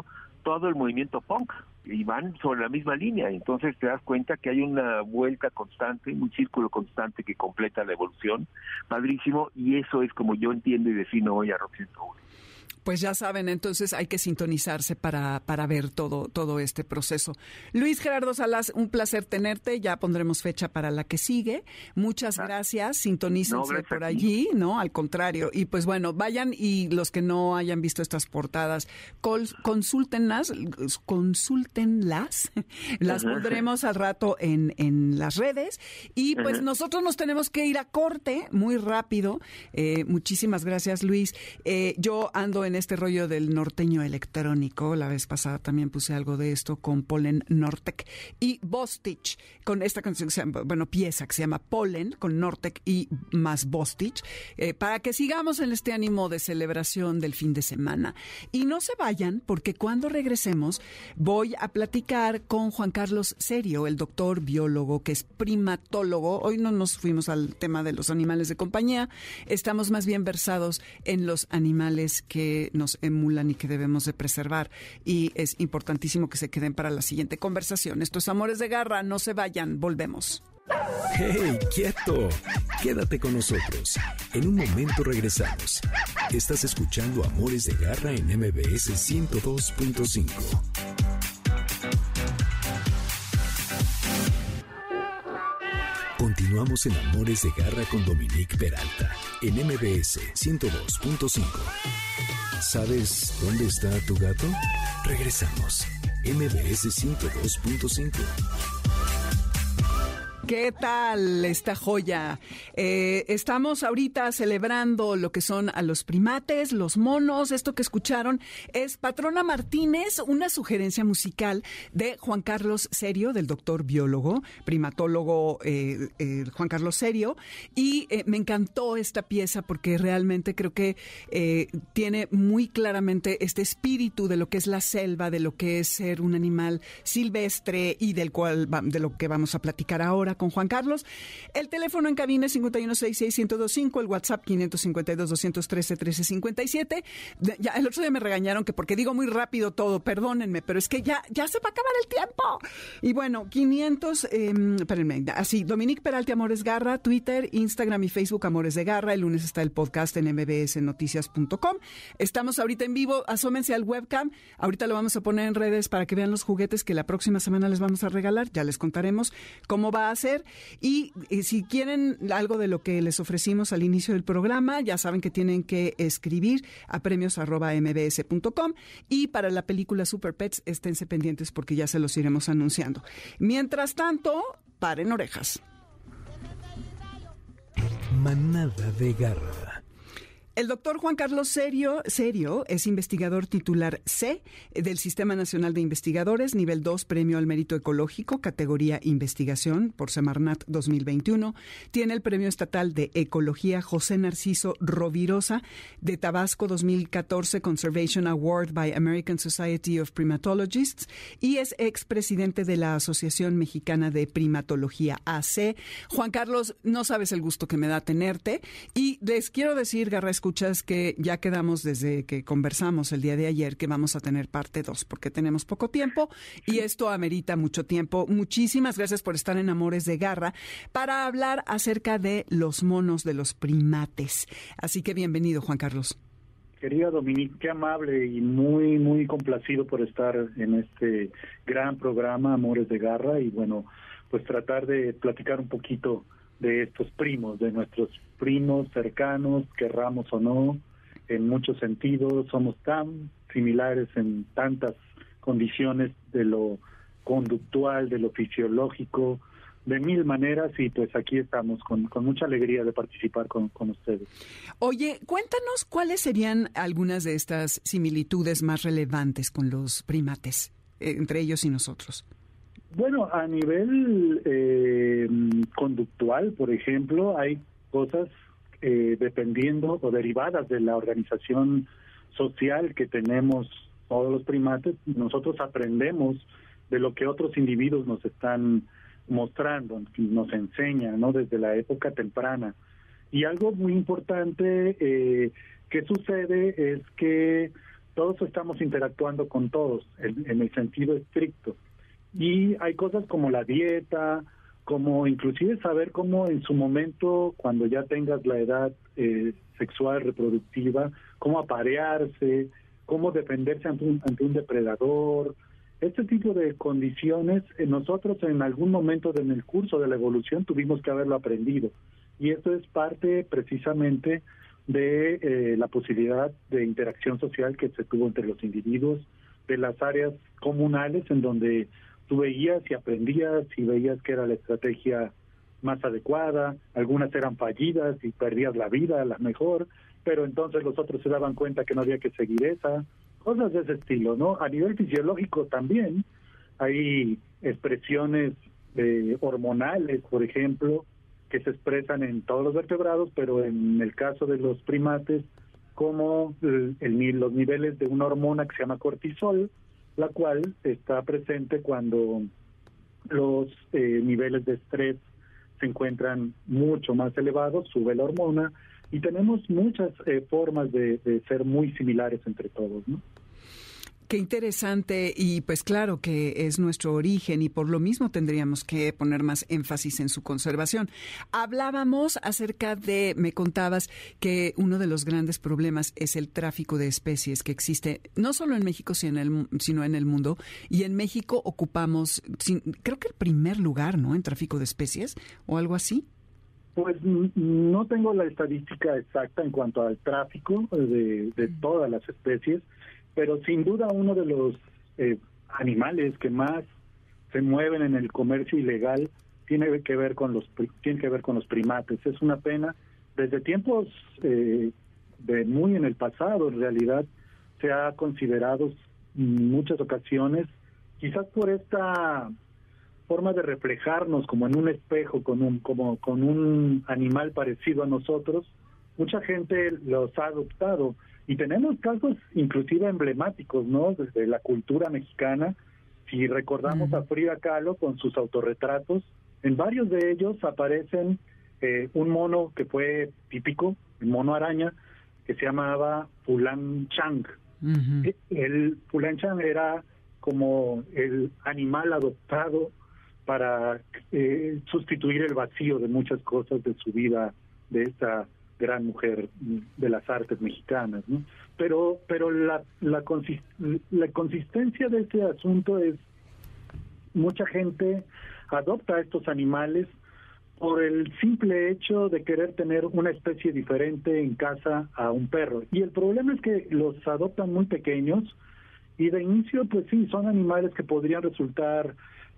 todo el movimiento punk y van sobre la misma línea. Entonces te das cuenta que hay una vuelta constante, un círculo constante que completa la evolución, padrísimo, y eso es como yo entiendo y defino hoy a Rock 101. Pues ya saben, entonces hay que sintonizarse para ver todo este proceso. Luis Gerardo Salas, un placer tenerte. Ya pondremos fecha para la que sigue. Muchas gracias. Sintonícense por allí, ¿no? Al contrario. Y pues bueno, vayan y los que no hayan visto estas portadas, consúltenlas. Las pondremos al rato en las redes. Y pues nosotros nos tenemos que ir a corte muy rápido. Muchísimas gracias, Luis. Yo ando en este rollo del norteño electrónico. La vez pasada también puse algo de esto con Pollen Nortec y Bostich, con esta canción que se llama, pieza que se llama Pollen, con Nortec y más Bostich, para que sigamos en este ánimo de celebración del fin de semana. Y no se vayan, porque cuando regresemos voy a platicar con Juan Carlos Serio, el doctor biólogo que es primatólogo. Hoy no nos fuimos al tema de los animales de compañía, estamos más bien versados en los animales que nos emulan y que debemos de preservar, y es importantísimo que se queden para la siguiente conversación. Esto es Amores de Garra, no se vayan, volvemos. ¡Hey, quieto! Quédate con nosotros. En un momento regresamos. Estás escuchando Amores de Garra en MBS 102.5. Continuamos en Amores de Garra con Dominique Peralta en MBS 102.5. ¿Sabes dónde está tu gato? Regresamos. MBS 102.5. ¿Qué tal esta joya? Estamos ahorita celebrando lo que son a los primates, los monos. Esto que escucharon es Patrona Martínez, una sugerencia musical de Juan Carlos Serio, del doctor biólogo, primatólogo Juan Carlos Serio. Y me encantó esta pieza porque realmente creo que tiene muy claramente este espíritu de lo que es la selva, de lo que es ser un animal silvestre y de lo que vamos a platicar ahora con Juan Carlos. El teléfono en cabina es 5166125, el WhatsApp 552-213-1357. Ya, el otro día me regañaron que porque digo muy rápido todo, perdónenme, pero es que ya se va a acabar el tiempo. Y bueno, 500, espérenme, así, Dominique Peralta, Amores Garra, Twitter, Instagram y Facebook, Amores de Garra. El lunes está el podcast en mbsnoticias.com. Estamos ahorita en vivo, asómense al webcam. Ahorita lo vamos a poner en redes para que vean los juguetes que la próxima semana les vamos a regalar. Ya les contaremos cómo va a ser. Y si quieren algo de lo que les ofrecimos al inicio del programa, ya saben que tienen que escribir a premios@mbs.com, y para la película Super Pets esténse pendientes porque ya se los iremos anunciando. Mientras tanto, paren orejas. Manada de Garra. El doctor Juan Carlos Serio es investigador titular C del Sistema Nacional de Investigadores, nivel 2, Premio al Mérito Ecológico, categoría Investigación por Semarnat 2021. Tiene el Premio Estatal de Ecología José Narciso Rovirosa de Tabasco 2014, Conservation Award by American Society of Primatologists, y es expresidente de la Asociación Mexicana de Primatología, AC. Juan Carlos, no sabes el gusto que me da tenerte, y les quiero decir, Garra, escuchas, que ya quedamos desde que conversamos el día de ayer que vamos a tener parte 2 porque tenemos poco tiempo y esto amerita mucho tiempo. Muchísimas gracias por estar en Amores de Garra para hablar acerca de los monos, de los primates. Así que bienvenido, Juan Carlos. Querida Dominique, qué amable y muy, muy complacido por estar en este gran programa Amores de Garra, y bueno, pues tratar de platicar un poquito de estos primos, de nuestros primos cercanos, querramos o no, en muchos sentidos somos tan similares en tantas condiciones, de lo conductual, de lo fisiológico, de mil maneras, y pues aquí estamos con mucha alegría de participar con ustedes. Oye, cuéntanos cuáles serían algunas de estas similitudes más relevantes con los primates, entre ellos y nosotros. Bueno, a nivel conductual, por ejemplo, hay cosas dependiendo o derivadas de la organización social que tenemos todos los primates. Nosotros aprendemos de lo que otros individuos nos están mostrando, nos enseñan, ¿no?, desde la época temprana. Y algo muy importante que sucede es que todos estamos interactuando con todos en el sentido estricto. Y hay cosas como la dieta, como inclusive saber cómo en su momento, cuando ya tengas la edad sexual reproductiva, cómo aparearse, cómo defenderse ante un depredador. Este tipo de condiciones, nosotros en algún momento en el curso de la evolución tuvimos que haberlo aprendido. Y esto es parte precisamente de la posibilidad de interacción social que se tuvo entre los individuos, de las áreas comunales en donde tú veías y aprendías y veías que era la estrategia más adecuada, algunas eran fallidas y perdías la vida a la mejor, pero entonces los otros se daban cuenta que no había que seguir esa, cosas de ese estilo, ¿no? A nivel fisiológico también hay expresiones hormonales, por ejemplo, que se expresan en todos los vertebrados, pero en el caso de los primates, como los niveles de una hormona que se llama cortisol, la cual está presente cuando los niveles de estrés se encuentran mucho más elevados, sube la hormona, y tenemos muchas formas de ser muy similares entre todos, ¿no? Qué interesante, y pues claro que es nuestro origen y por lo mismo tendríamos que poner más énfasis en su conservación. Hablábamos acerca de, me contabas que uno de los grandes problemas es el tráfico de especies que existe no solo en México sino en el mundo, y en México ocupamos, creo que el primer lugar, ¿no?, en tráfico de especies o algo así. Pues no tengo la estadística exacta en cuanto al tráfico de todas las especies, pero sin duda uno de los animales que más se mueven en el comercio ilegal tiene que ver con los primates. Es una pena. Desde tiempos de muy en el pasado, en realidad, se ha considerado en muchas ocasiones, quizás por esta forma de reflejarnos como en un espejo, con un animal parecido a nosotros, mucha gente los ha adoptado. Y tenemos casos inclusive emblemáticos, ¿no?, desde la cultura mexicana. Si recordamos a Frida Kahlo con sus autorretratos, en varios de ellos aparecen un mono que fue típico, el mono araña, que se llamaba Fulan Chang. El Fulan Chang era como el animal adoptado para sustituir el vacío de muchas cosas de su vida, de esta gran mujer de las artes mexicanas, ¿no? Pero la consistencia de este asunto es, mucha gente adopta a estos animales por el simple hecho de querer tener una especie diferente en casa a un perro. Y el problema es que los adoptan muy pequeños y de inicio, pues sí, son animales que podrían resultar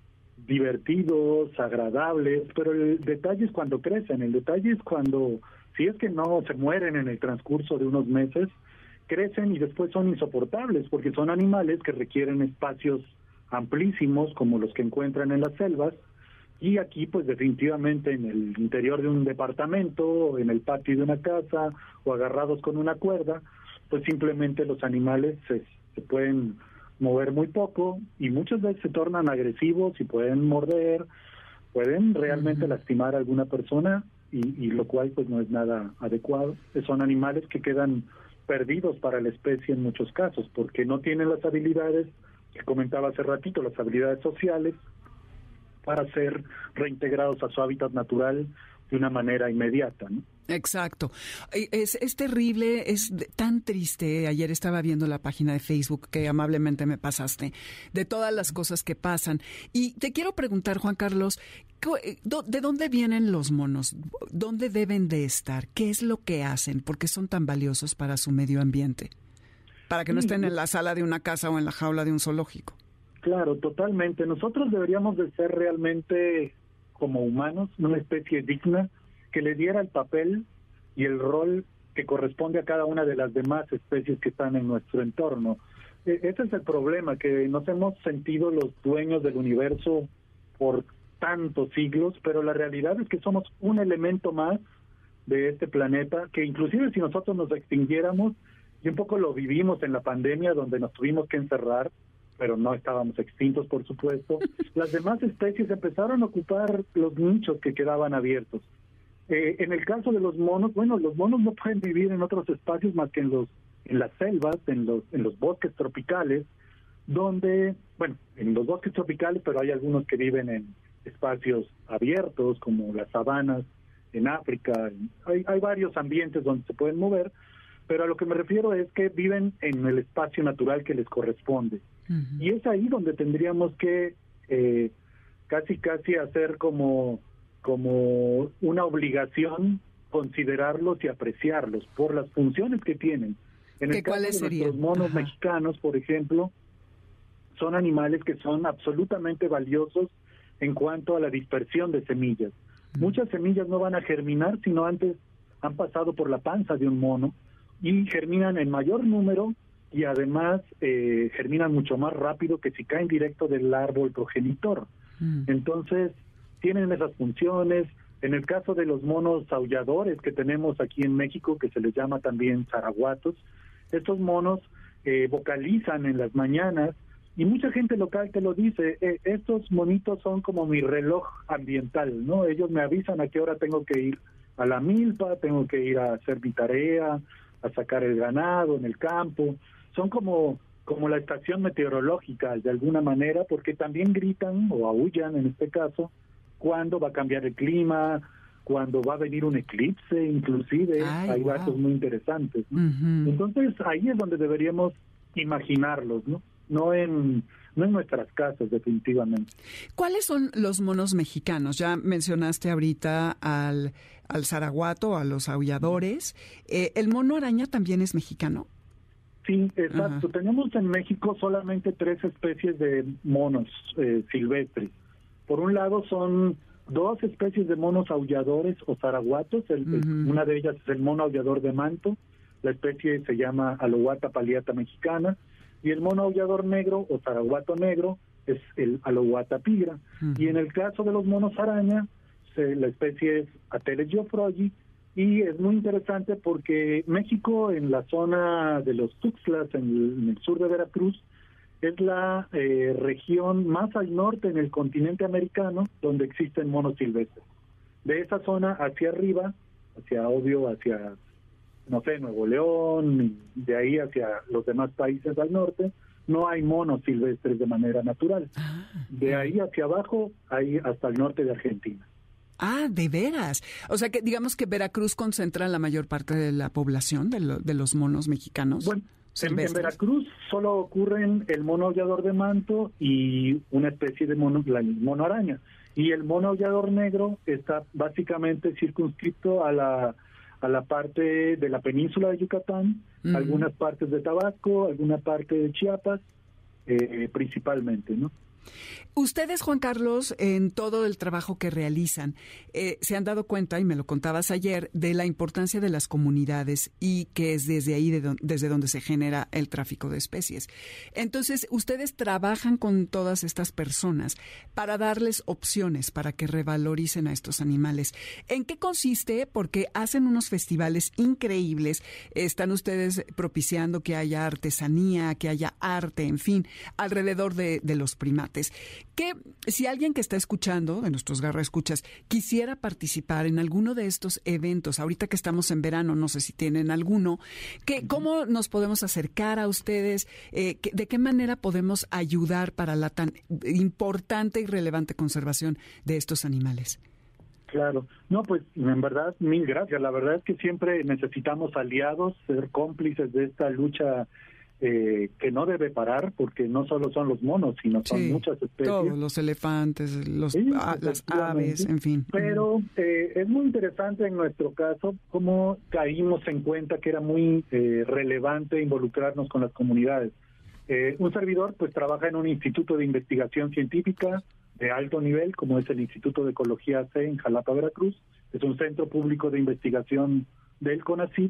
divertidos, agradables, pero el detalle es cuando crecen, el detalle es cuando, si es que no se mueren en el transcurso de unos meses, crecen y después son insoportables, porque son animales que requieren espacios amplísimos como los que encuentran en las selvas, y aquí pues definitivamente en el interior de un departamento, en el patio de una casa o agarrados con una cuerda, pues simplemente los animales se pueden mover muy poco y muchas veces se tornan agresivos y pueden morder, pueden realmente lastimar a alguna persona, y lo cual pues no es nada adecuado. Son animales que quedan perdidos para la especie en muchos casos porque no tienen las habilidades que comentaba hace ratito, las habilidades sociales para ser reintegrados a su hábitat natural de una manera inmediata, ¿no? Exacto. Es terrible, es tan triste. Ayer estaba viendo la página de Facebook que amablemente me pasaste, de todas las cosas que pasan. Y te quiero preguntar, Juan Carlos, ¿de dónde vienen los monos? ¿Dónde deben de estar? ¿Qué es lo que hacen? ¿Por qué son tan valiosos para su medio ambiente? Para que no estén en la sala de una casa o en la jaula de un zoológico. Claro, totalmente. Nosotros deberíamos de ser realmente, como humanos, una especie digna que le diera el papel y el rol que corresponde a cada una de las demás especies que están en nuestro entorno. Ese es el problema, que nos hemos sentido los dueños del universo por tantos siglos, pero la realidad es que somos un elemento más de este planeta, que inclusive si nosotros nos extinguiéramos, y un poco lo vivimos en la pandemia donde nos tuvimos que encerrar, pero no estábamos extintos, por supuesto, las demás especies empezaron a ocupar los nichos que quedaban abiertos. En el caso de los monos, bueno, los monos no pueden vivir en otros espacios más que en en las selvas, en los bosques tropicales, donde, bueno, en los bosques tropicales, pero hay algunos que viven en espacios abiertos, como las sabanas en África. Hay varios ambientes donde se pueden mover, pero a lo que me refiero es que viven en el espacio natural que les corresponde. Uh-huh. Y es ahí donde tendríamos que casi hacer como una obligación considerarlos y apreciarlos por las funciones que tienen. En el caso de nuestros monos mexicanos, por ejemplo, son animales que son absolutamente valiosos en cuanto a la dispersión de semillas. Muchas semillas no van a germinar sino antes han pasado por la panza de un mono, y germinan en mayor número y además germinan mucho más rápido que si caen directo del árbol progenitor. Entonces, tienen esas funciones. En el caso de los monos aulladores que tenemos aquí en México, que se les llama también zaraguatos, estos monos vocalizan en las mañanas, y mucha gente local te lo dice, estos monitos son como mi reloj ambiental, ¿no? Ellos me avisan a qué hora tengo que ir a la milpa, tengo que ir a hacer mi tarea, a sacar el ganado en el campo. Son como la estación meteorológica de alguna manera, porque también gritan o aúllan en este caso cuando va a cambiar el clima, cuando va a venir un eclipse, inclusive. Hay datos muy interesantes, ¿no? Uh-huh. Entonces ahí es donde deberíamos imaginarlos, ¿no? No en nuestras casas, definitivamente. ¿Cuáles son los monos mexicanos? Ya mencionaste ahorita al zaraguato, a los aulladores. ¿El mono araña también es mexicano? Sí, exacto. Uh-huh. Tenemos en México solamente 3 especies de monos silvestres. Por un lado son 2 especies de monos aulladores o zaraguatos. Uh-huh. Una de ellas es el mono aullador de manto. La especie se llama Alohuata palliata mexicana. Y el mono aullador negro o zaraguato negro es el Alohuata pigra. Uh-huh. Y en el caso de los monos araña, la especie es Ateles geoffroyi, y es muy interesante porque México, en la zona de los Tuxtlas, en el sur de Veracruz, es la región más al norte en el continente americano donde existen monos silvestres. De esa zona hacia arriba, hacia no sé, Nuevo León, de ahí hacia los demás países al norte, no hay monos silvestres de manera natural. De ahí hacia abajo, hay hasta el norte de Argentina. Ah, ¿de veras? O sea, que digamos que Veracruz concentra la mayor parte de la población de los monos mexicanos. Bueno, en Veracruz solo ocurren el mono aullador de manto y una especie de mono araña. Y el mono aullador negro está básicamente circunscrito a la parte de la península de Yucatán, uh-huh, algunas partes de Tabasco, alguna parte de Chiapas, principalmente, ¿no? Ustedes, Juan Carlos, en todo el trabajo que realizan, se han dado cuenta, y me lo contabas ayer, de la importancia de las comunidades y que es desde ahí desde donde se genera el tráfico de especies. Entonces, ustedes trabajan con todas estas personas para darles opciones para que revaloricen a estos animales. ¿En qué consiste? Porque hacen unos festivales increíbles, están ustedes propiciando que haya artesanía, que haya arte, en fin, alrededor de los primates. Que si alguien que está escuchando, de nuestros garraescuchas, quisiera participar en alguno de estos eventos, ahorita que estamos en verano, no sé si tienen alguno, ¿cómo nos podemos acercar a ustedes? ¿De qué manera podemos ayudar para la tan importante y relevante conservación de estos animales? Claro. No, pues en verdad, mil gracias. La verdad es que siempre necesitamos aliados, ser cómplices de esta lucha que no debe parar, porque no solo son los monos, sino son muchas especies. Todos, los elefantes, las aves, en fin. Pero es muy interesante en nuestro caso cómo caímos en cuenta que era muy relevante involucrarnos con las comunidades. Un servidor pues trabaja en un instituto de investigación científica de alto nivel, como es el Instituto de Ecología C en Jalapa, Veracruz. Es un centro público de investigación del CONACYT,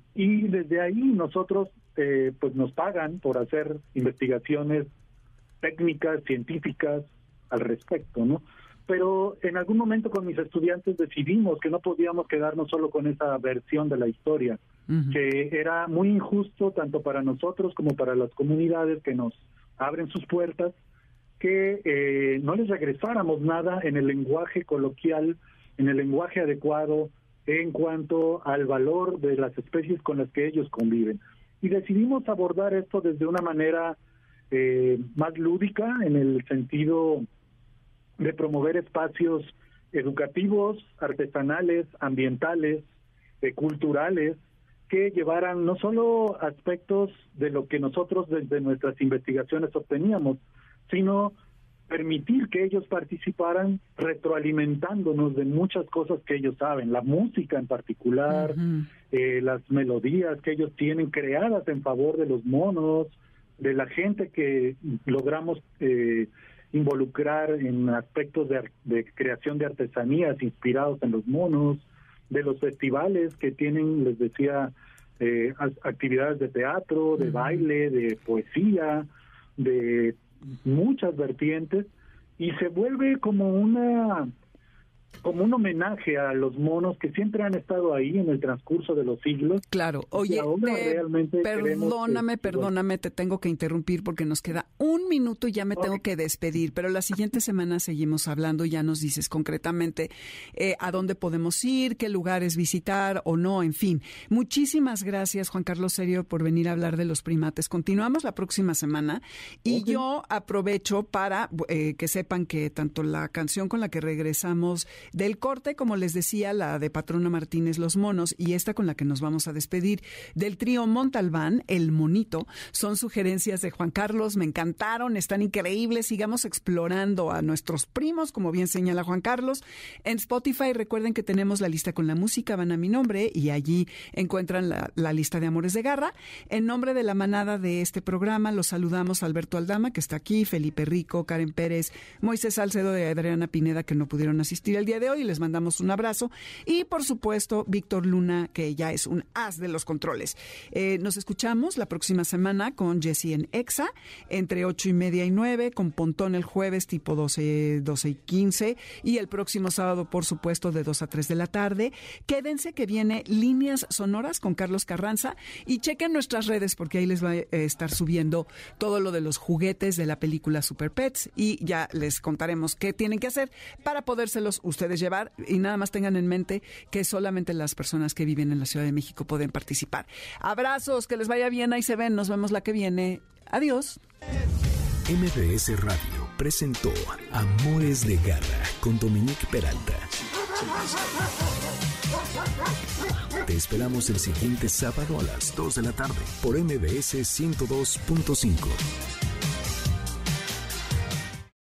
y desde ahí nosotros pues nos pagan por hacer investigaciones técnicas, científicas al respecto, ¿no? Pero en algún momento con mis estudiantes decidimos que no podíamos quedarnos solo con esa versión de la historia, uh-huh, que era muy injusto tanto para nosotros como para las comunidades que nos abren sus puertas, que no les regresáramos nada en el lenguaje coloquial, en el lenguaje adecuado en cuanto al valor de las especies con las que ellos conviven. y decidimos abordar esto desde una manera más lúdica, en el sentido de promover espacios educativos, artesanales, ambientales, culturales, que llevaran no solo aspectos de lo que nosotros desde nuestras investigaciones obteníamos, sino permitir que ellos participaran retroalimentándonos de muchas cosas que ellos saben, la música en particular, las melodías que ellos tienen creadas en favor de los monos, de la gente que logramos involucrar en aspectos de creación de artesanías inspirados en los monos, de los festivales que tienen, les decía, actividades de teatro, de baile, de poesía, de muchas vertientes, y se vuelve como un homenaje a los monos que siempre han estado ahí en el transcurso de los siglos. Claro. Oye, perdóname, te tengo que interrumpir porque nos queda un minuto y ya me tengo que despedir, pero la siguiente semana seguimos hablando y ya nos dices concretamente a dónde podemos ir, qué lugares visitar o no, en fin. Muchísimas gracias, Juan Carlos Serio, por venir a hablar de los primates. Continuamos la próxima semana y yo aprovecho para que sepan que tanto la canción con la que regresamos del corte, como les decía, la de Patrona Martínez, Los Monos, y esta con la que nos vamos a despedir del trío Montalbán, El Monito, son sugerencias de Juan Carlos, me encantaron, están increíbles, sigamos explorando a nuestros primos, como bien señala Juan Carlos. En Spotify recuerden que tenemos la lista con la música, van a mi nombre y allí encuentran la lista de Amores de Garra. En nombre de la manada de este programa los saludamos a Alberto Aldama, que está aquí, Felipe Rico, Karen Pérez, Moisés Salcedo y Adriana Pineda, que no pudieron asistir el día de hoy, les mandamos un abrazo, y por supuesto Víctor Luna, que ya es un as de los controles. Nos escuchamos la próxima semana con Jessy en Exa, entre 8:30 y 9, con Pontón el jueves tipo 12:15, y el próximo sábado, por supuesto, de 2 a 3 de la tarde. Quédense que viene Líneas Sonoras con Carlos Carranza, y chequen nuestras redes porque ahí les va a estar subiendo todo lo de los juguetes de la película Super Pets, y ya les contaremos qué tienen que hacer para podérselos ustedes llevar, y nada más tengan en mente que solamente las personas que viven en la Ciudad de México pueden participar. Abrazos, que les vaya bien, ahí se ven, nos vemos la que viene. Adiós. MBS Radio presentó Amores de Garra con Dominique Peralta. Te esperamos el siguiente sábado a las 2 de la tarde por MBS 102.5.